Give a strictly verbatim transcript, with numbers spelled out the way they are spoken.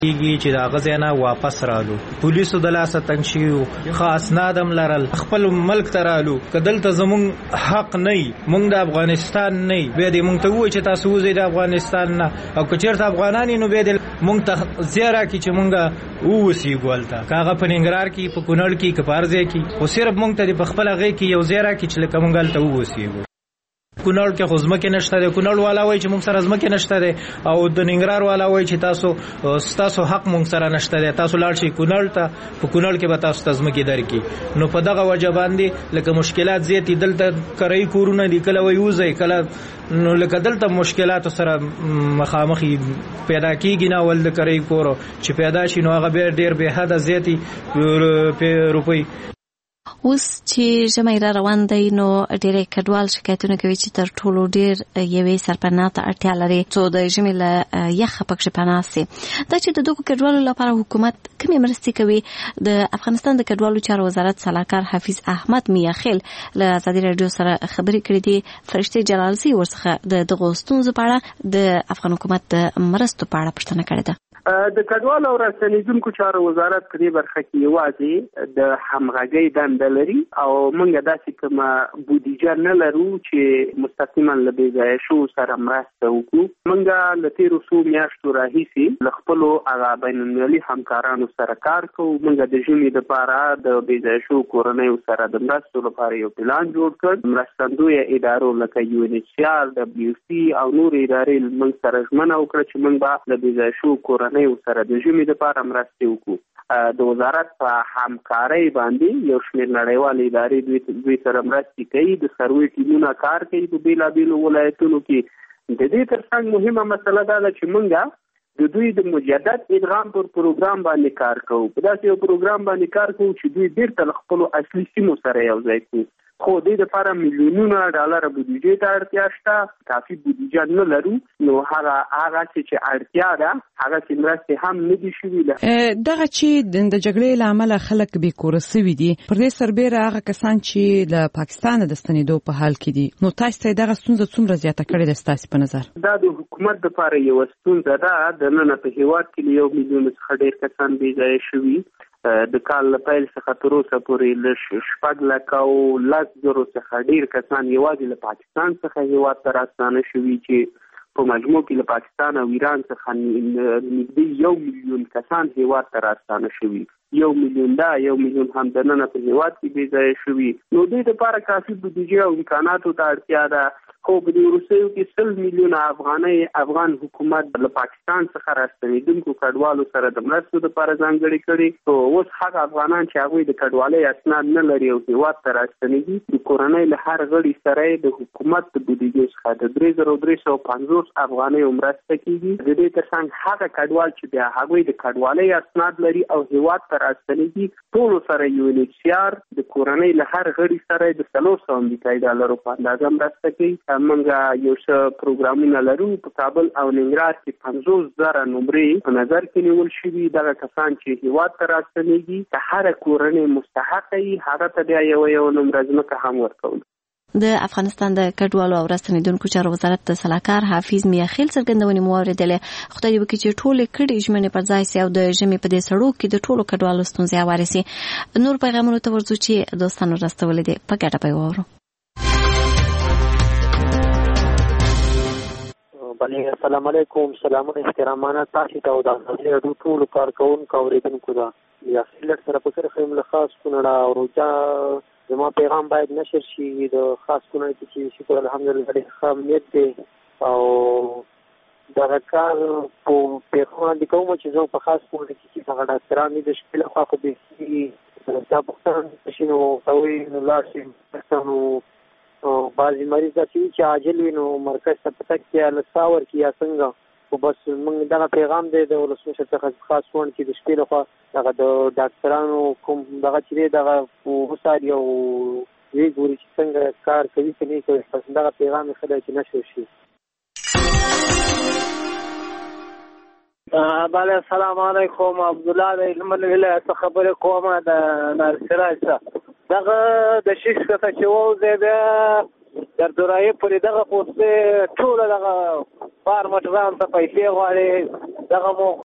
کیږي چې دا غزنه واپس رالو پولیسو د لاسه تنګ شيو خاص نادم لرل خپل ملک ترالو کدلته زمون حق نه مونږ د افغانستان نه به دې مونږ ته وای چې تاسو وزید افغانستان نه او کچېرته افغانانی نو به دې مونږ ته زیرا کی چې مونږه ووسی ګولتا کاغه په ننګرهار کې په کونړ کې کپارځه کې او صرف مونږ ته په خپل غي کې یو زیرا کی چې لکه مونږ ته ووسی کونړ کې خو ځمکه نشته ده کونړ والا وای چې مونږ سره ځمکه نشته ده او د ننګرهار والا وای چې تاسو تاسو حق مونږ سره نشته ده تاسو لاړ شئ کونړ ته په کونړ کې به تاسو ته ځمکه درکې نو په دغه وجه باندې لکه مشکلات زیاتې دلته کرای کورونه دي کله وای وځي کله نو لکه دلته مشکلات سره مخامخي پیدا کیږي نه ول د کرای کور چې پیدا شي نو هغه ډیر به حد زیاتې روپی اوس چې ژمی را روان دی نو ډېرې کډوال شکایتونه کوي چې تر ټولو ډېر یوې سرپناه ته اړتیا لري څو د ژمي له یخه پکښې پناه سي دا چې د دغو کډوالو لپاره حکومت کومې مرستې کوي د افغانستان د کډوالو چارو وزارت سلاکار حفیظ احمد میاخیل له ازادي راډیو سره خبرې کړې دي فرشتې جلالزي ورڅخه د دغو ستونزو په اړه د افغان حکومت د مرستو په اړه پوښتنه کړې ده د کډوالو او راستنیدونکو چارو وزارت په دې برخه کې یوازې د همغږۍ دنده لري او موږ داسې کومه بودیجه نه لرو چې مستقیما له بې ځایه شوو سره مرسته وکړو. موږ له تېرو څو میاشتو راهیسې له خپلو هغه بین المللي همکارانو سره کار کوو. موږ د ژمي دپاره د بې ځایه شوو کورنیو سره د مرستو لپاره یو پلان جوړ کړ. مرستندویه ادارو لکه یو ان ایچ سی آر، ډبلیو سي او نور ادارې موږ سره ژمنه وکړه چې موږ به له بې ځایه شوو کورنیو سره د ژمي دپاره مرستې وکړو. د وزارت په همکارۍ باندې یو شمېر نړیوالې ادارې دوی سره مرستې کوي. د سروې ټیمونه کار کوي په بېلابېلو ولایتونو کې. د دې ترڅنګ مهمه مسله دا ده چې موږ د دوی د مجدد ادغام پر پروګرام باندې کار کوو. په داسې یو پروګرام باندې کار کوو چې دوی بیرته له خپلو اصلي سیمو سره یو ځای کړي. خو دې دپاره میلیونونه ډالره بودیجې ته اړتیا شته. کافي بودیجه نه لرو نو هغه هغه چې اړتیا ده هغه چې مرستې هم نه دي شوي. دغه چې د جګړې له امله خلک بې کوره سوي دي پر دې سربیره هغه کسان چې له پاکستانه د ستنېدو په حال کې دي نو تاسو ته دغه ستونزه څومره زیاته کړې ده ستاسو په نظر؟ دا د حکومت دپاره یوه ستونزه ده. دننه په هېواد کې له یو میلیون څخه ډېر کسان بې ځایه شوي. د کال له پیل څخه تر اوسه پورې له شپږ لکه او لس زرو څخه ډېر کسان یوازې له پاکستان څخه هېواد ته راستانه شوي چې په مجموع کې له پاکستان او ایران څخه نږدې یو میلیون کسان هېواد ته راستانه شوي. یو میلیون دا یو میلیون هم دننه په هېواد کې بې ځایه شوي. نو دوی دپاره کافي بودیجې او امکاناتو ته اړتیا ده. خو په دې وروستیو کې سل میلیونه افغانۍ افغان حکومت له پاکستان څخه راستنېدونکو کډوالو سره د مرستو دپاره ځانګړې کړي. خو اوس هغه افغانان چې هغوی د کډوالۍ اسناد نه لري او هېواد ته راستنېږي د کورنۍ له هر غړي سره یې د حکومت د بودیجې څخه د درې زره درې سوه پنځوس افغانیو مرسته کېږي. د دې ترڅنګ هغه کډوال چې بیا هغوی د کډوالۍ اسناد لري او هېواد ته راستنېږي ټولو سره یو ان ایچ سی آر د کورنۍ له هر غړي سره د څلور سوه امریکایي ډالرو په اندازه مرسته کوي. موږ یو څه پروګرامونه لرو. په کابل او ننګرهار کې پنځوس زره نمرې په نظر کې نیول شوي. دغه کسان چې هېواد ته راستنېږي که هره کورنۍ مستحقه وي هغه ته بیا یوه یوه نمره ځمکه هم ورکول. د افغانستان د کډوالو او راستنېدونکو چارو وزارت د سلاکار حفیظ میاخیل څرګندونې مو اورېدلې. خدای دې وکړي چې ټولې کډې ژمنې پر ځای سي او د ژمي په دې سړو کې د ټولو کډوالو ستونزې هوارې سي. نور پیغامونو ته ورځو چې دوستانو راستولې دي په ګډه به یې واورو. بله السلام علیکم. سلامونه احترامانه تاسو ته او د ازادي راډیو ټولو کارکوونکو اورېدونکو ته. یاسین لټ سره په سره خیم له خاص کونړ او روجا زما پیغام باید نشر شي. د خاص کونړ کې چې شکر الحمدلله ډېر ښه امنیت دی او دغه کار په پیغام باندې کوم چې زه په خاص کونړ کې چې هغه ډاکټران دي د شپې لخوا خو بیخي دا پوښتنه شي نو کوي نو لاړ شي نو بعضې مریض داسې وي چې عاجل وي نو مرکز ته په تګ کې یا لساور کې یا څنګه. خو بس موږ دغه پیغام دی د ولسمشر څخه خاص کونړ کې د شپې لخوا دغه د ډاکټرانو کوم دغه چې دی دغه وڅاري او ویې ګوري چې څنګه کار کوي که نه کوي. بس دغه پیغام یې ښه دی چې نشر شي. بله السلام علیکم. عبدالله د هلمند ولایت څخه خبرې کوم د نارسراج څخه. دغه د شیش کته چې ووځي بیا در دورایې پورې دغه پوستې ټوله دغه فارمټران ته پیسې غواړي. دغه مو